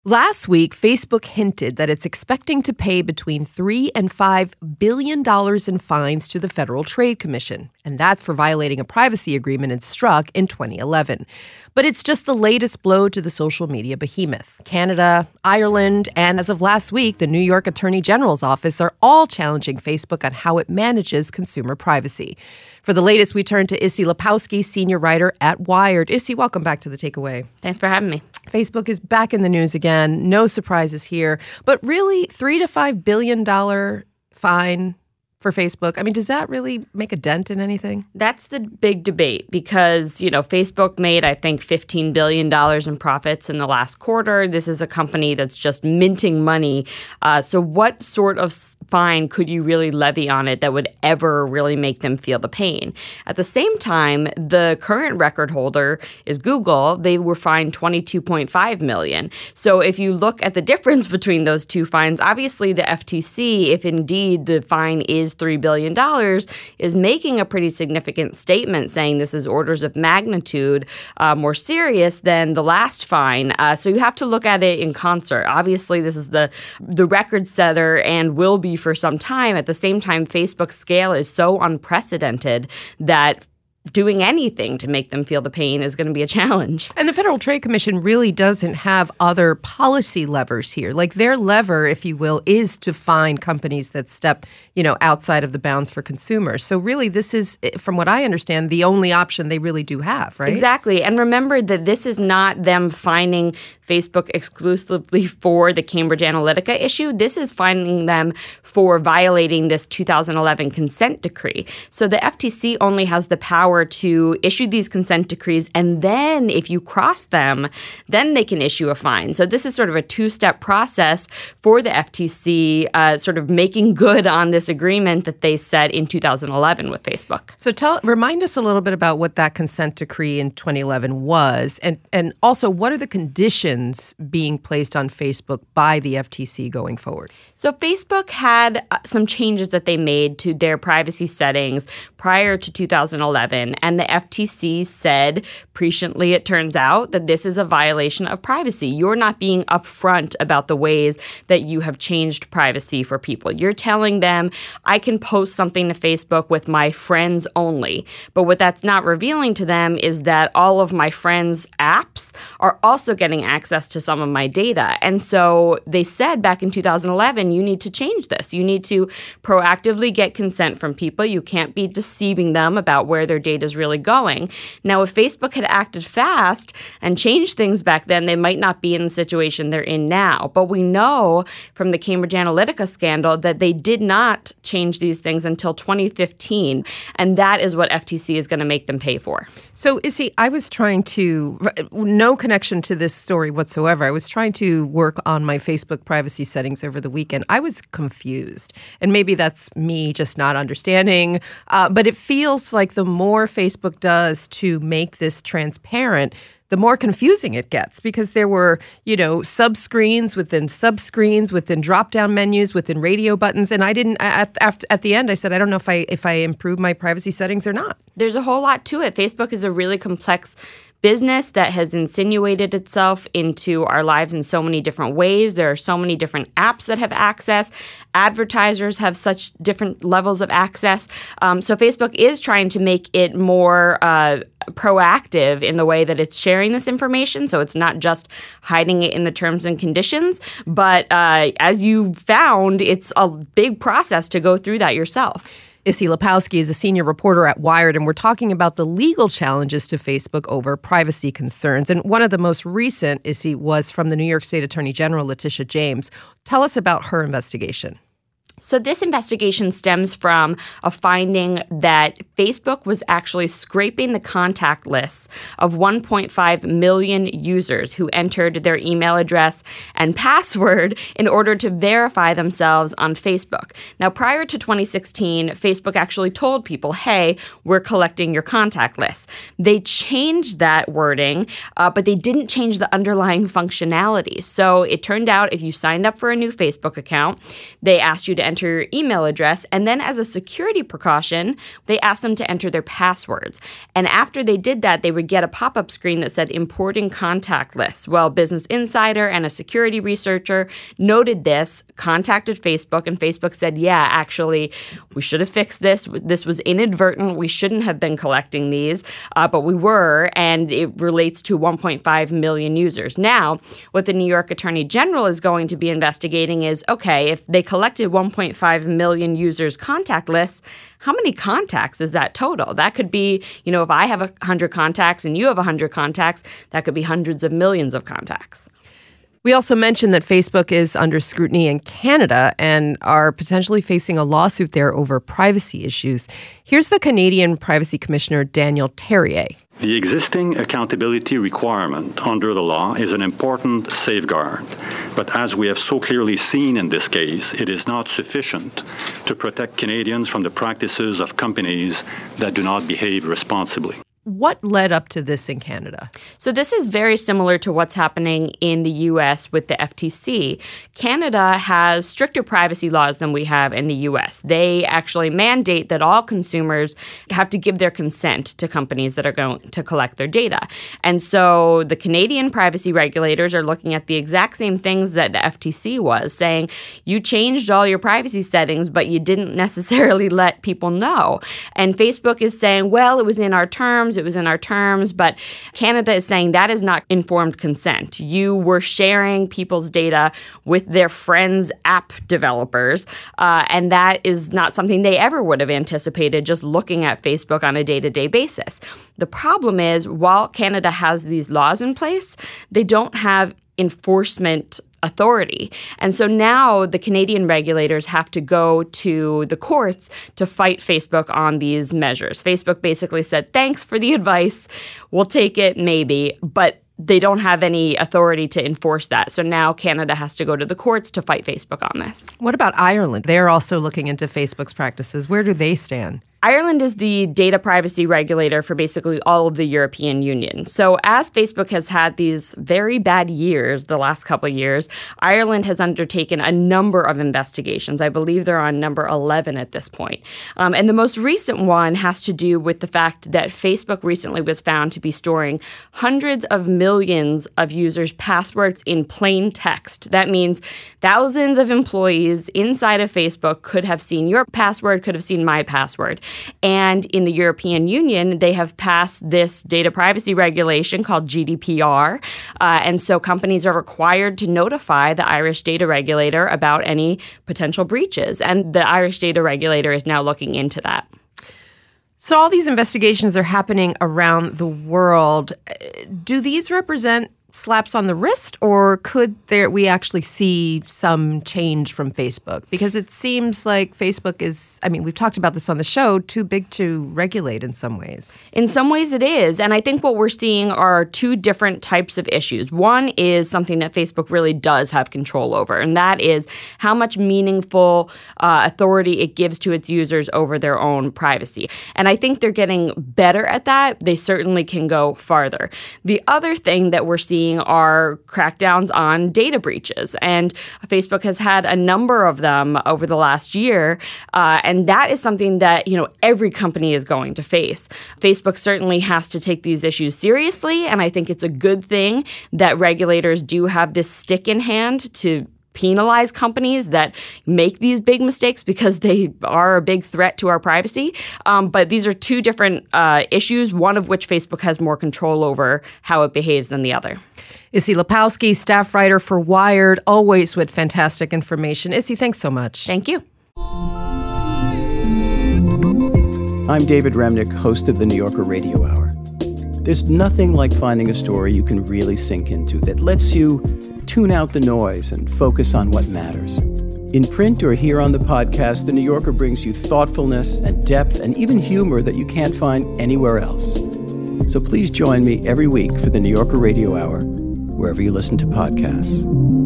Last week, Facebook hinted that it's expecting to pay between $3 and $5 billion in fines to the Federal Trade Commission, and that's for violating a privacy agreement it struck in 2011. But it's just the latest blow to the social media behemoth. Canada, Ireland, and as of last week, the New York Attorney General's office are all challenging Facebook on how it manages consumer privacy. For the latest, we turn to Issy Lapowski, senior writer at Wired. Issy, welcome back to The Takeaway. Thanks for having me. Facebook is back in the news again. No surprises here. But really, $3 to $5 billion fine for Facebook. I mean, does that really make a dent in anything? That's the big debate because, Facebook made, I think, $15 billion in profits in the last quarter. This is a company that's just minting money. So what sort of fine could you really levy on it that would ever really make them feel the pain? At the same time, the current record holder is Google. They were fined $22.5 million. So if you look at the difference between those two fines, obviously the FTC, if indeed the fine is $3 billion, is making a pretty significant statement saying this is orders of magnitude more serious than the last fine. So you have to look at it in concert. Obviously, this is the record setter and will be for some time. At the same time, Facebook's scale is so unprecedented that doing anything to make them feel the pain is going to be a challenge. And the Federal Trade Commission really doesn't have other policy levers here. Like their lever, if you will, is to fine companies that step, outside of the bounds for consumers. So really, this is, from what I understand, the only option they really do have, right? Exactly. And remember that this is not them fining Facebook exclusively for the Cambridge Analytica issue. This is fining them for violating this 2011 consent decree. So the FTC only has the power to issue these consent decrees, and then if you cross them, then they can issue a fine. So this is sort of a two-step process for the FTC sort of making good on this agreement that they set in 2011 with Facebook. So remind us a little bit about what that consent decree in 2011 was, and also what are the conditions being placed on Facebook by the FTC going forward? So Facebook had some changes that they made to their privacy settings prior to 2011, and the FTC said presciently, it turns out, that this is a violation of privacy. You're not being upfront about the ways that you have changed privacy for people. You're telling them, I can post something to Facebook with my friends only. But what that's not revealing to them is that all of my friends' apps are also getting access to some of my data. And so they said back in 2011, you need to change this. You need to proactively get consent from people. You can't be deceiving them about where their data is really going. Now, if Facebook had acted fast and changed things back then, they might not be in the situation they're in now. But we know from the Cambridge Analytica scandal that they did not change these things until 2015. And that is what FTC is going to make them pay for. So, Issy, I was trying to, no connection to this story whatsoever. I was trying to work on my Facebook privacy settings over the weekend. I was confused. And maybe that's me just not understanding. But it feels like the more Facebook does to make this transparent, the more confusing it gets, because there were, subscreens within drop-down menus, within radio buttons. And I didn't, at the end, I said, I don't know if I improve my privacy settings or not. There's a whole lot to it. Facebook is a really complex business that has insinuated itself into our lives in so many different ways. There are so many different apps that have access. Advertisers have such different levels of access. So Facebook is trying to make it more proactive in the way that it's sharing this information. So it's not just hiding it in the terms and conditions. But as you found, it's a big process to go through that yourself. Issy Lapowski is a senior reporter at Wired, and we're talking about the legal challenges to Facebook over privacy concerns. And one of the most recent, Issy, was from the New York State Attorney General, Letitia James. Tell us about her investigation. So this investigation stems from a finding that Facebook was actually scraping the contact lists of 1.5 million users who entered their email address and password in order to verify themselves on Facebook. Now, prior to 2016, Facebook actually told people, hey, we're collecting your contact lists. They changed that wording, but they didn't change the underlying functionality. So it turned out if you signed up for a new Facebook account, they asked you to enter your email address. And then as a security precaution, they asked them to enter their passwords. And after they did that, they would get a pop-up screen that said importing contact lists. Well, Business Insider and a security researcher noted this, contacted Facebook, and Facebook said, yeah, actually, we should have fixed this. This was inadvertent. We shouldn't have been collecting these, but we were, and it relates to 1.5 million users. Now, what the New York Attorney General is going to be investigating is, okay, if they collected 1.5 million users' contact lists, how many contacts is that total? That could be, if I have 100 contacts and you have 100 contacts, that could be hundreds of millions of contacts. We also mentioned that Facebook is under scrutiny in Canada and are potentially facing a lawsuit there over privacy issues. Here's the Canadian Privacy Commissioner, Daniel Terrier. The existing accountability requirement under the law is an important safeguard, but as we have so clearly seen in this case, it is not sufficient to protect Canadians from the practices of companies that do not behave responsibly. What led up to this in Canada? So this is very similar to what's happening in the U.S. with the FTC. Canada has stricter privacy laws than we have in the U.S. They actually mandate that all consumers have to give their consent to companies that are going to collect their data. And so the Canadian privacy regulators are looking at the exact same things that the FTC was, saying you changed all your privacy settings, but you didn't necessarily let people know. And Facebook is saying, well, it was in our terms, but Canada is saying that is not informed consent. You were sharing people's data with their friends' app developers, and that is not something they ever would have anticipated just looking at Facebook on a day-to-day basis. The problem is, while Canada has these laws in place, they don't have enforcement authority. And so now the Canadian regulators have to go to the courts to fight Facebook on these measures. Facebook basically said, thanks for the advice. We'll take it, maybe. But they don't have any authority to enforce that. So now Canada has to go to the courts to fight Facebook on this. What about Ireland? They're also looking into Facebook's practices. Where do they stand? Ireland is the data privacy regulator for basically all of the European Union. So as Facebook has had these very bad years, the last couple of years, Ireland has undertaken a number of investigations. I believe they're on number 11 at this point. And the most recent one has to do with the fact that Facebook recently was found to be storing hundreds of millions of users' passwords in plain text. That means thousands of employees inside of Facebook could have seen your password, could have seen my password. And in the European Union, they have passed this data privacy regulation called GDPR. And so companies are required to notify the Irish data regulator about any potential breaches. And the Irish data regulator is now looking into that. So all these investigations are happening around the world. Do these represent slaps on the wrist, or could we actually see some change from Facebook? Because it seems like Facebook is, we've talked about this on the show, too big to regulate in some ways. In some ways it is. And I think what we're seeing are two different types of issues. One is something that Facebook really does have control over, and that is how much meaningful authority it gives to its users over their own privacy. And I think they're getting better at that. They certainly can go farther. The other thing that we're seeing are crackdowns on data breaches. And Facebook has had a number of them over the last year. And that is something that, every company is going to face. Facebook certainly has to take these issues seriously. And I think it's a good thing that regulators do have this stick in hand to penalize companies that make these big mistakes because they are a big threat to our privacy. But these are two different issues, one of which Facebook has more control over how it behaves than the other. Issy Lepowski, staff writer for Wired, always with fantastic information. Issy, thanks so much. Thank you. I'm David Remnick, host of the New Yorker Radio Hour. There's nothing like finding a story you can really sink into that lets you tune out the noise and focus on what matters. In print or here on the podcast, The New Yorker brings you thoughtfulness and depth and even humor that you can't find anywhere else. So please join me every week for The New Yorker Radio Hour, wherever you listen to podcasts.